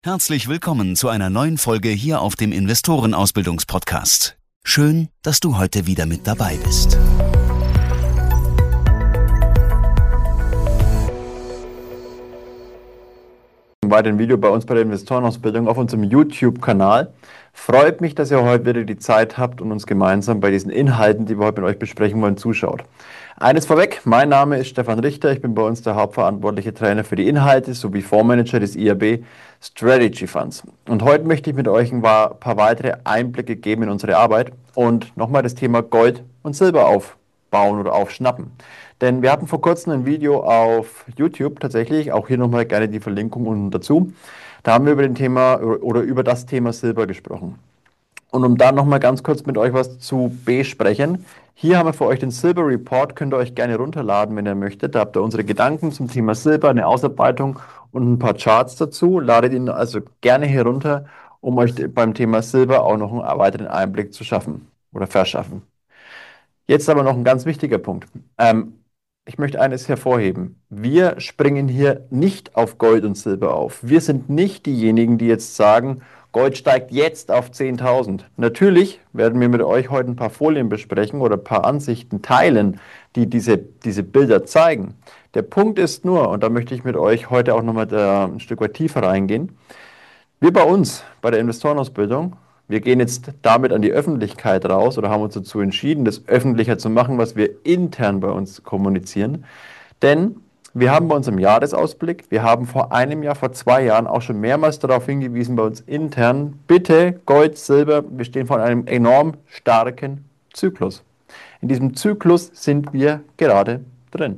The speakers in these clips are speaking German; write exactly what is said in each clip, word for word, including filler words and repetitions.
Herzlich willkommen zu einer neuen Folge hier auf dem Investorenausbildungspodcast. Schön, dass du heute wieder mit dabei bist. Ein weiteres Video bei uns bei der Investorenausbildung auf unserem YouTube-Kanal. Freut mich, dass ihr heute wieder die Zeit habt und uns gemeinsam bei diesen Inhalten, die wir heute mit euch besprechen wollen, zuschaut. Eines vorweg, mein Name ist Stefan Richter, ich bin bei uns der hauptverantwortliche Trainer für die Inhalte sowie Fondsmanager des I A B Strategy Funds. Und heute möchte ich mit euch ein paar, paar weitere Einblicke geben in unsere Arbeit und nochmal das Thema Gold und Silber aufbauen oder aufschnappen. Denn wir hatten vor kurzem ein Video auf YouTube tatsächlich, auch hier nochmal gerne die Verlinkung unten dazu. Da haben wir über, den Thema, oder über das Thema Silber gesprochen. Und um da nochmal ganz kurz mit euch was zu besprechen, hier haben wir für euch den Silber Report, könnt ihr euch gerne runterladen, wenn ihr möchtet. Da habt ihr unsere Gedanken zum Thema Silber, eine Ausarbeitung und ein paar Charts dazu. Ladet ihn also gerne hier runter, um euch beim Thema Silber auch noch einen weiteren Einblick zu schaffen oder verschaffen. Jetzt aber noch ein ganz wichtiger Punkt. Ähm, Ich möchte eines hervorheben. Wir springen hier nicht auf Gold und Silber auf. Wir sind nicht diejenigen, die jetzt sagen, Gold steigt jetzt auf zehntausend. Natürlich werden wir mit euch heute ein paar Folien besprechen oder ein paar Ansichten teilen, die diese, diese Bilder zeigen. Der Punkt ist nur, und da möchte ich mit euch heute auch nochmal ein Stück weit tiefer reingehen, wir bei uns, bei der Investorenausbildung, wir gehen jetzt damit an die Öffentlichkeit raus oder haben uns dazu entschieden, das öffentlicher zu machen, was wir intern bei uns kommunizieren. Denn wir haben bei uns im Jahresausblick, wir haben vor einem Jahr, vor zwei Jahren auch schon mehrmals darauf hingewiesen, bei uns intern, bitte Gold, Silber, wir stehen vor einem enorm starken Zyklus. In diesem Zyklus sind wir gerade drin.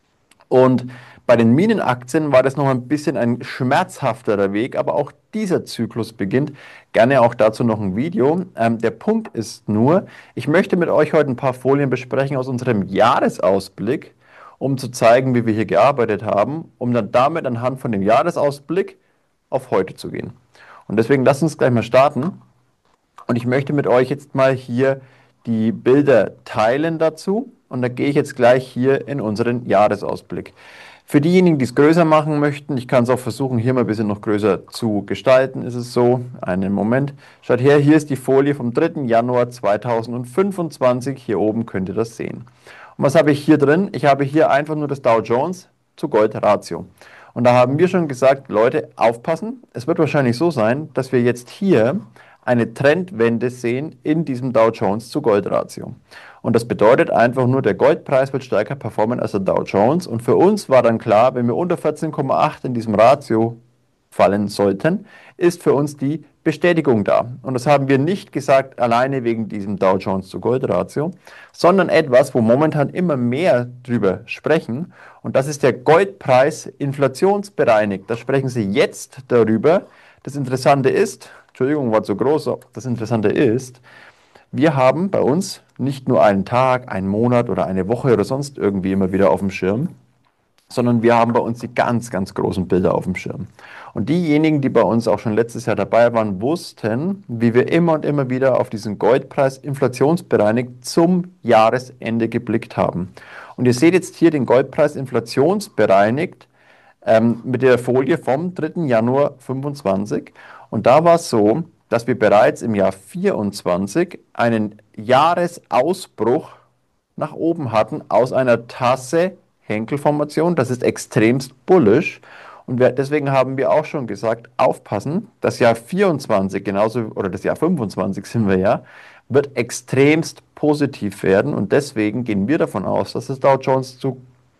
Und bei den Minenaktien war das noch ein bisschen ein schmerzhafterer Weg, aber auch dieser Zyklus beginnt. Gerne auch dazu noch ein Video. Ähm, der Punkt ist nur, ich möchte mit euch heute ein paar Folien besprechen aus unserem Jahresausblick, um zu zeigen, wie wir hier gearbeitet haben, um dann damit anhand von dem Jahresausblick auf heute zu gehen. Und deswegen lasst uns gleich mal starten. Und ich möchte mit euch jetzt mal hier die Bilder teilen dazu. Und da gehe ich jetzt gleich hier in unseren Jahresausblick. Für diejenigen, die es größer machen möchten, ich kann es auch versuchen, hier mal ein bisschen noch größer zu gestalten, ist es so. Einen Moment. Schaut her, hier ist die Folie vom dritten Januar zweitausendfünfundzwanzig. Hier oben könnt ihr das sehen. Und was habe ich hier drin? Ich habe hier einfach nur das Dow Jones zu Gold Ratio. Und da haben wir schon gesagt, Leute, aufpassen. Es wird wahrscheinlich so sein, dass wir jetzt hier eine Trendwende sehen in diesem Dow Jones zu Gold Ratio. Und das bedeutet einfach nur, der Goldpreis wird stärker performen als der Dow Jones. Und für uns war dann klar, wenn wir unter vierzehn Komma acht in diesem Ratio fallen sollten, ist für uns die Bestätigung da. Und das haben wir nicht gesagt alleine wegen diesem Dow Jones zu Gold Ratio, sondern etwas, wo momentan immer mehr drüber sprechen. Und das ist der Goldpreis inflationsbereinigt. Da sprechen sie jetzt darüber. Das Interessante ist, Entschuldigung, war zu groß, das Interessante ist, wir haben bei uns nicht nur einen Tag, einen Monat oder eine Woche oder sonst irgendwie immer wieder auf dem Schirm, sondern wir haben bei uns die ganz, ganz großen Bilder auf dem Schirm. Und diejenigen, die bei uns auch schon letztes Jahr dabei waren, wussten, wie wir immer und immer wieder auf diesen Goldpreis inflationsbereinigt zum Jahresende geblickt haben. Und ihr seht jetzt hier den Goldpreis inflationsbereinigt ähm, mit der Folie vom dritten Januar fünfundzwanzig. Und da war es so, dass wir bereits im Jahr vierundzwanzig einen Jahresausbruch nach oben hatten aus einer Tasse-Henkel-Formation. Das ist extremst bullish. Und wir, deswegen haben wir auch schon gesagt, aufpassen, das Jahr vierundzwanzig, genauso, oder das Jahr fünfundzwanzig sind wir ja, wird extremst positiv werden. Und deswegen gehen wir davon aus, dass das Dow Jones zu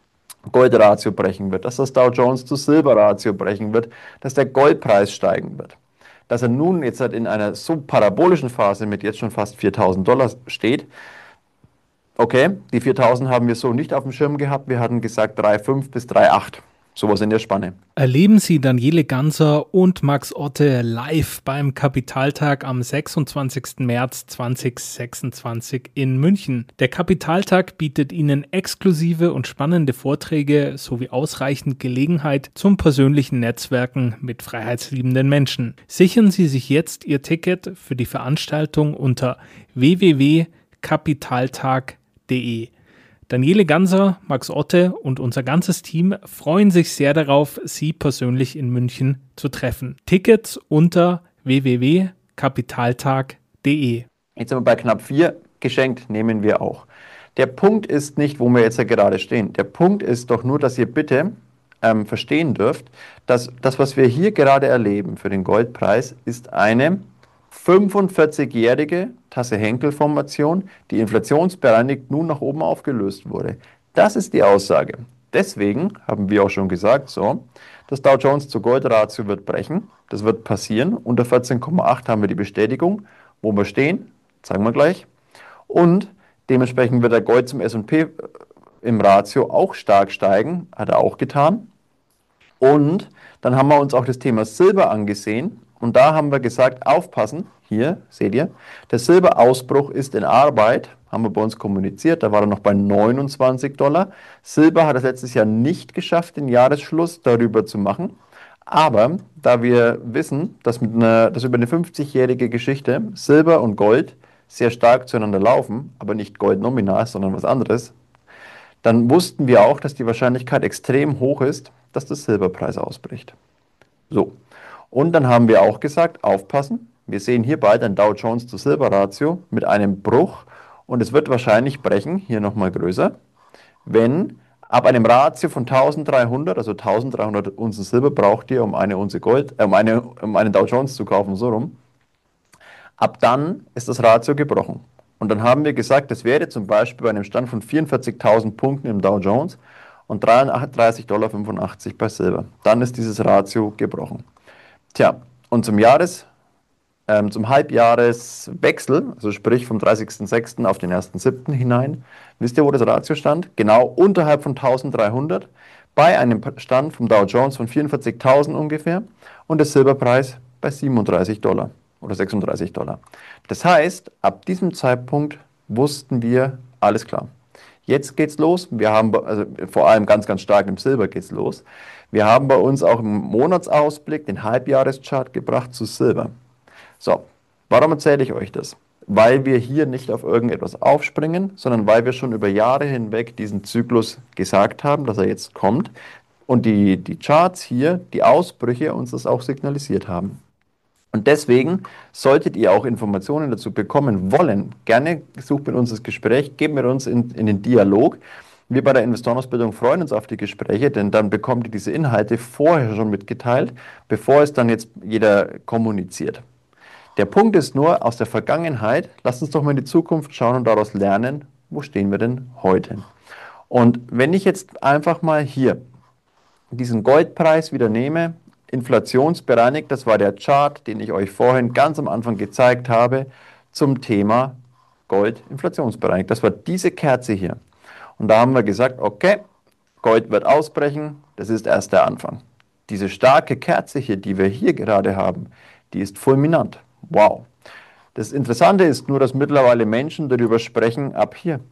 Gold-Ratio brechen wird, dass das Dow Jones zu Silber-Ratio brechen wird, dass der Goldpreis steigen wird. Dass er nun jetzt halt in einer so parabolischen Phase mit jetzt schon fast viertausend Dollar steht. Okay, die viertausend haben wir so nicht auf dem Schirm gehabt. Wir hatten gesagt drei Komma fünf bis drei Komma acht. Sowas in der Spanne. Erleben Sie Daniele Ganser und Max Otte live beim Kapitaltag am sechsundzwanzigsten März zweitausendsechsundzwanzig in München. Der Kapitaltag bietet Ihnen exklusive und spannende Vorträge sowie ausreichend Gelegenheit zum persönlichen Netzwerken mit freiheitsliebenden Menschen. Sichern Sie sich jetzt Ihr Ticket für die Veranstaltung unter w w w punkt kapitaltag punkt de. Daniele Ganser, Max Otte und unser ganzes Team freuen sich sehr darauf, Sie persönlich in München zu treffen. Tickets unter w w w punkt kapitaltag punkt d e. Jetzt sind wir bei knapp vier. Geschenkt nehmen wir auch. Der Punkt ist nicht, wo wir jetzt ja gerade stehen. Der Punkt ist doch nur, dass ihr bitte ähm, verstehen dürft, dass das, was wir hier gerade erleben für den Goldpreis, ist eine fünfundvierzigjährige Tasse-Henkel-Formation, die inflationsbereinigt nun nach oben aufgelöst wurde. Das ist die Aussage. Deswegen haben wir auch schon gesagt, so, das Dow Jones zu Gold-Ratio wird brechen. Das wird passieren. Unter vierzehn Komma acht haben wir die Bestätigung. Wo wir stehen, zeigen wir gleich. Und dementsprechend wird der Gold zum S und P im Ratio auch stark steigen. Hat er auch getan. Und dann haben wir uns auch das Thema Silber angesehen. Und da haben wir gesagt, aufpassen, hier seht ihr, der Silberausbruch ist in Arbeit, haben wir bei uns kommuniziert, da war er noch bei neunundzwanzig Dollar. Silber hat es letztes Jahr nicht geschafft, den Jahresschluss darüber zu machen. Aber da wir wissen, dass, mit einer, dass über eine fünfzigjährige Geschichte Silber und Gold sehr stark zueinander laufen, aber nicht Gold nominal, sondern was anderes, dann wussten wir auch, dass die Wahrscheinlichkeit extrem hoch ist, dass der Silberpreis ausbricht. So. Und dann haben wir auch gesagt, aufpassen, wir sehen hier bald ein Dow Jones zu Silber Ratio mit einem Bruch und es wird wahrscheinlich brechen, hier nochmal größer, wenn ab einem Ratio von eintausenddreihundert, also eintausenddreihundert Unzen Silber braucht ihr, um eine Unze Gold, äh, um, eine, um einen Dow Jones zu kaufen, so rum, ab dann ist das Ratio gebrochen. Und dann haben wir gesagt, das wäre zum Beispiel bei einem Stand von vierundvierzigtausend Punkten im Dow Jones und dreiunddreißig Komma fünfundachtzig Dollar bei Silber. Dann ist dieses Ratio gebrochen. Tja, und zum Jahres, ähm, zum Halbjahreswechsel, also sprich vom dreißigsten sechsten auf den ersten siebten hinein, wisst ihr, wo das Ratio stand? Genau unterhalb von eintausenddreihundert, bei einem Stand vom Dow Jones von vierundvierzigtausend ungefähr und der Silberpreis bei siebenunddreißig Dollar oder sechsunddreißig Dollar. Das heißt, ab diesem Zeitpunkt wussten wir, alles klar. Jetzt geht's los. Wir haben, also vor allem ganz, ganz stark im Silber geht's los. Wir haben bei uns auch im Monatsausblick den Halbjahreschart gebracht zu Silber. So, warum erzähle ich euch das? Weil wir hier nicht auf irgendetwas aufspringen, sondern weil wir schon über Jahre hinweg diesen Zyklus gesagt haben, dass er jetzt kommt und die, die Charts hier, die Ausbrüche uns das auch signalisiert haben. Und deswegen solltet ihr auch Informationen dazu bekommen wollen, gerne sucht mit uns das Gespräch, geht mit uns in, in den Dialog. Wir bei der Investorenausbildung freuen uns auf die Gespräche, denn dann bekommt ihr diese Inhalte vorher schon mitgeteilt, bevor es dann jetzt jeder kommuniziert. Der Punkt ist nur, aus der Vergangenheit, lasst uns doch mal in die Zukunft schauen und daraus lernen, wo stehen wir denn heute. Und wenn ich jetzt einfach mal hier diesen Goldpreis wieder nehme, inflationsbereinigt, das war der Chart, den ich euch vorhin ganz am Anfang gezeigt habe, zum Thema Gold inflationsbereinigt. Das war diese Kerze hier. Und da haben wir gesagt, okay, Gold wird ausbrechen, das ist erst der Anfang. Diese starke Kerze hier, die wir hier gerade haben, die ist fulminant. Wow. Das Interessante ist nur, dass mittlerweile Menschen darüber sprechen, ab hier.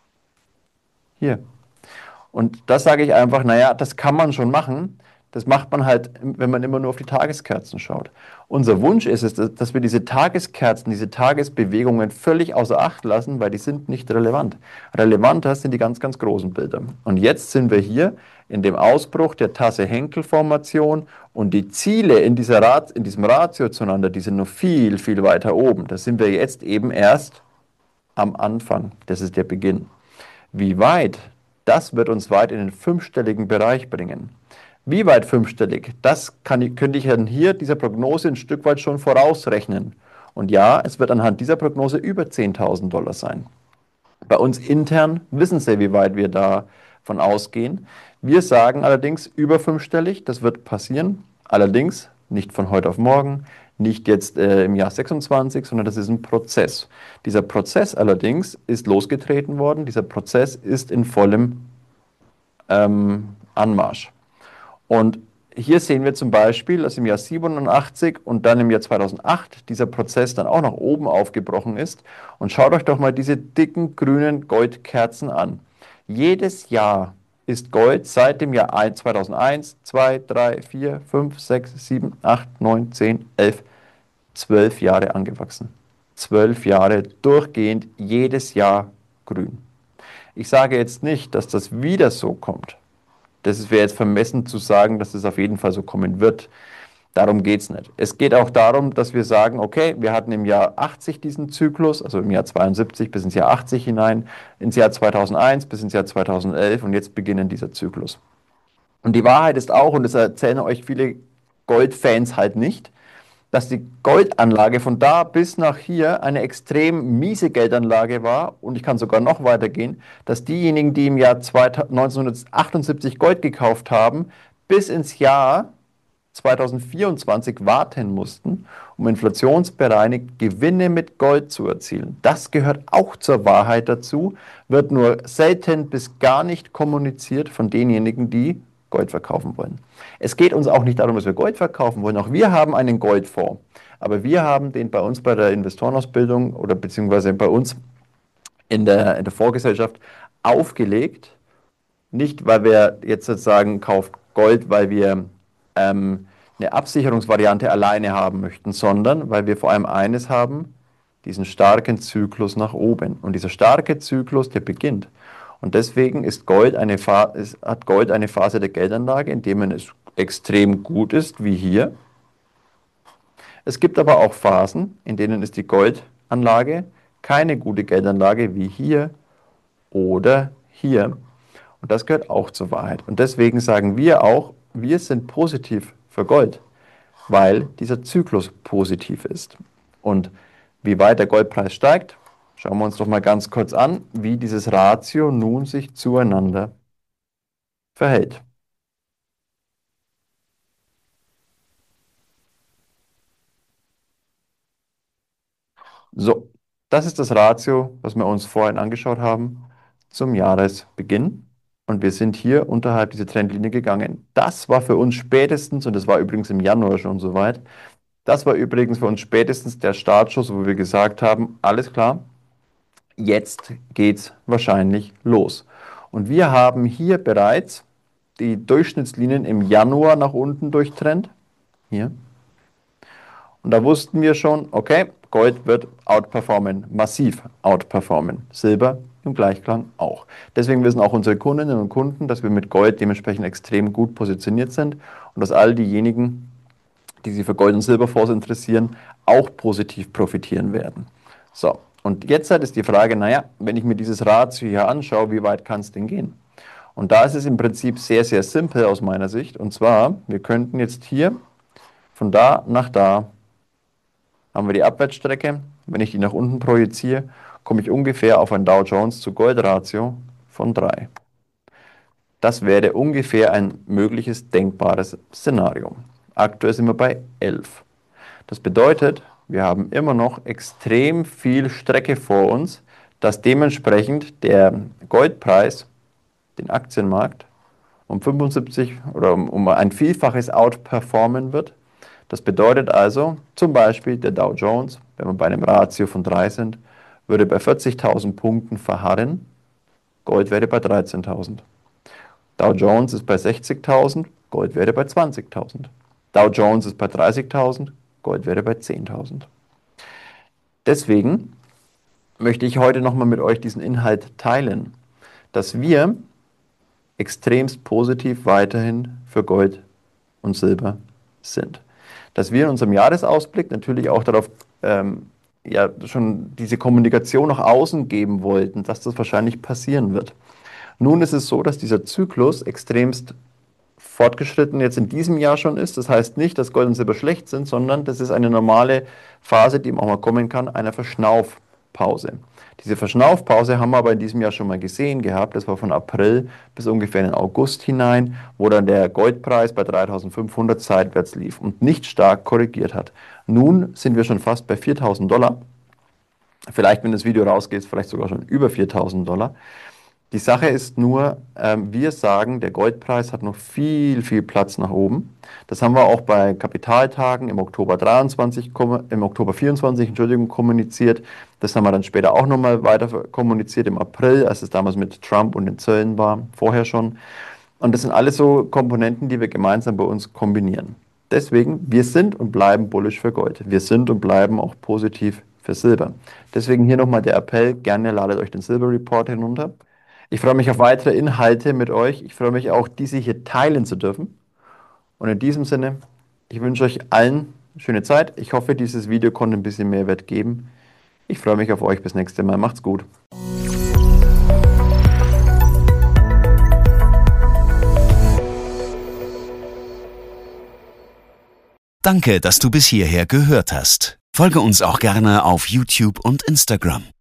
Hier. Und das sage ich einfach, naja, das kann man schon machen. Das macht man halt, wenn man immer nur auf die Tageskerzen schaut. Unser Wunsch ist es, dass wir diese Tageskerzen, diese Tagesbewegungen völlig außer Acht lassen, weil die sind nicht relevant. Relevanter sind die ganz, ganz großen Bilder. Und jetzt sind wir hier in dem Ausbruch der Tasse-Henkel-Formation und die Ziele in, dieser Rat, in diesem Ratio zueinander, die sind noch viel, viel weiter oben. Da sind wir jetzt eben erst am Anfang. Das ist der Beginn. Wie weit? Das wird uns weit in den fünfstelligen Bereich bringen. Wie weit fünfstellig? Das kann ich, könnte ich dann hier dieser Prognose ein Stück weit schon vorausrechnen. Und ja, es wird anhand dieser Prognose über zehntausend Dollar sein. Bei uns intern wissen Sie, wie weit wir davon ausgehen. Wir sagen allerdings über fünfstellig, das wird passieren. Allerdings nicht von heute auf morgen, nicht jetzt äh, im Jahr sechsundzwanzig, sondern das ist ein Prozess. Dieser Prozess allerdings ist losgetreten worden. Dieser Prozess ist in vollem ähm, Anmarsch. Und hier sehen wir zum Beispiel, dass im Jahr siebenundachtzig und dann im Jahr zweitausendacht dieser Prozess dann auch nach oben aufgebrochen ist. Und schaut euch doch mal diese dicken grünen Goldkerzen an. Jedes Jahr ist Gold seit dem Jahr zweitausendeins, zwei, drei, vier, fünf, sechs, sieben, acht, neun, zehn, elf, zwölf Jahre angewachsen. Zwölf Jahre durchgehend, jedes Jahr grün. Ich sage jetzt nicht, dass das wieder so kommt. Das wäre jetzt vermessen zu sagen, dass es auf jeden Fall so kommen wird. Darum geht es nicht. Es geht auch darum, dass wir sagen, okay, wir hatten im Jahr achtzig diesen Zyklus, also im Jahr zweiundsiebzig bis ins Jahr achtzig hinein, ins Jahr zweitausendeins bis ins Jahr zweitausendelf und jetzt beginnt dieser Zyklus. Und die Wahrheit ist auch, und das erzählen euch viele Goldfans halt nicht, dass die Goldanlage von da bis nach hier eine extrem miese Geldanlage war. Und ich kann sogar noch weitergehen, dass diejenigen, die im Jahr neunzehnhundertachtundsiebzig Gold gekauft haben, bis ins Jahr zweitausendvierundzwanzig warten mussten, um inflationsbereinigt Gewinne mit Gold zu erzielen. Das gehört auch zur Wahrheit dazu, wird nur selten bis gar nicht kommuniziert von denjenigen, die Gold verkaufen wollen. Es geht uns auch nicht darum, dass wir Gold verkaufen wollen. Auch wir haben einen Goldfonds. Aber wir haben den bei uns bei der Investorenausbildung oder beziehungsweise bei uns in der, in der Vorgesellschaft aufgelegt. Nicht, weil wir jetzt sozusagen kauft Gold, weil wir ähm, eine Absicherungsvariante alleine haben möchten, sondern weil wir vor allem eines haben, diesen starken Zyklus nach oben. Und dieser starke Zyklus, der beginnt. Und deswegen ist Gold eine ist, hat Gold eine Phase der Geldanlage, in der es extrem gut ist, wie hier. Es gibt aber auch Phasen, in denen ist die Goldanlage keine gute Geldanlage, wie hier oder hier. Und das gehört auch zur Wahrheit. Und deswegen sagen wir auch, wir sind positiv für Gold, weil dieser Zyklus positiv ist. Und wie weit der Goldpreis steigt, schauen wir uns doch mal ganz kurz an, wie dieses Ratio nun sich zueinander verhält. So, das ist das Ratio, was wir uns vorhin angeschaut haben, zum Jahresbeginn. Und wir sind hier unterhalb dieser Trendlinie gegangen. Das war für uns spätestens, und das war übrigens im Januar schon soweit, das war übrigens für uns spätestens der Startschuss, wo wir gesagt haben, alles klar, jetzt geht's wahrscheinlich los. Und wir haben hier bereits die Durchschnittslinien im Januar nach unten durchtrennt. Hier. Und da wussten wir schon, okay, Gold wird outperformen, massiv outperformen. Silber im Gleichklang auch. Deswegen wissen auch unsere Kundinnen und Kunden, dass wir mit Gold dementsprechend extrem gut positioniert sind und dass all diejenigen, die sich für Gold- und Silberfonds interessieren, auch positiv profitieren werden. So, und jetzt ist die Frage, naja, wenn ich mir dieses Ratio hier anschaue, wie weit kann es denn gehen? Und da ist es im Prinzip sehr, sehr simpel aus meiner Sicht. Und zwar, wir könnten jetzt hier von da nach da haben wir die Abwärtsstrecke. Wenn ich die nach unten projiziere, komme ich ungefähr auf ein Dow Jones zu Gold Ratio von drei. Das wäre ungefähr ein mögliches denkbares Szenario. Aktuell sind wir bei elf. Das bedeutet, wir haben immer noch extrem viel Strecke vor uns, dass dementsprechend der Goldpreis den Aktienmarkt um fünfundsiebzig oder um, um ein Vielfaches outperformen wird. Das bedeutet also, zum Beispiel der Dow Jones, wenn wir bei einem Ratio von drei sind, würde bei vierzigtausend Punkten verharren, Gold wäre bei dreizehntausend. Dow Jones ist bei sechzigtausend, Gold wäre bei zwanzigtausend. Dow Jones ist bei dreißigtausend, Gold wäre bei zehntausend. Deswegen möchte ich heute nochmal mit euch diesen Inhalt teilen, dass wir extremst positiv weiterhin für Gold und Silber sind. Dass wir in unserem Jahresausblick natürlich auch darauf ähm, ja, schon diese Kommunikation nach außen geben wollten, dass das wahrscheinlich passieren wird. Nun ist es so, dass dieser Zyklus extremst fortgeschritten jetzt in diesem Jahr schon ist. Das heißt nicht, dass Gold und Silber schlecht sind, sondern das ist eine normale Phase, die auch mal kommen kann, einer Verschnaufpause. Diese Verschnaufpause haben wir aber in diesem Jahr schon mal gesehen gehabt. Das war von April bis ungefähr in den August hinein, wo dann der Goldpreis bei dreitausendfünfhundert seitwärts lief und nicht stark korrigiert hat. Nun sind wir schon fast bei viertausend Dollar. Vielleicht, wenn das Video rausgeht, vielleicht sogar schon über viertausend Dollar. Die Sache ist nur, ähm, wir sagen, der Goldpreis hat noch viel, viel Platz nach oben. Das haben wir auch bei Kapitaltagen im Oktober dreiundzwanzig, im Oktober vierundzwanzig, Entschuldigung, kommuniziert. Das haben wir dann später auch nochmal weiter kommuniziert im April, als es damals mit Trump und den Zöllen war, vorher schon. Und das sind alles so Komponenten, die wir gemeinsam bei uns kombinieren. Deswegen, wir sind und bleiben bullish für Gold. Wir sind und bleiben auch positiv für Silber. Deswegen hier nochmal der Appell, gerne ladet euch den Silber Report hinunter. Ich freue mich auf weitere Inhalte mit euch. Ich freue mich auch, diese hier teilen zu dürfen. Und in diesem Sinne, ich wünsche euch allen eine schöne Zeit. Ich hoffe, dieses Video konnte ein bisschen Mehrwert geben. Ich freue mich auf euch. Bis nächste Mal. Macht's gut. Danke, dass du bis hierher gehört hast. Folge uns auch gerne auf YouTube und Instagram.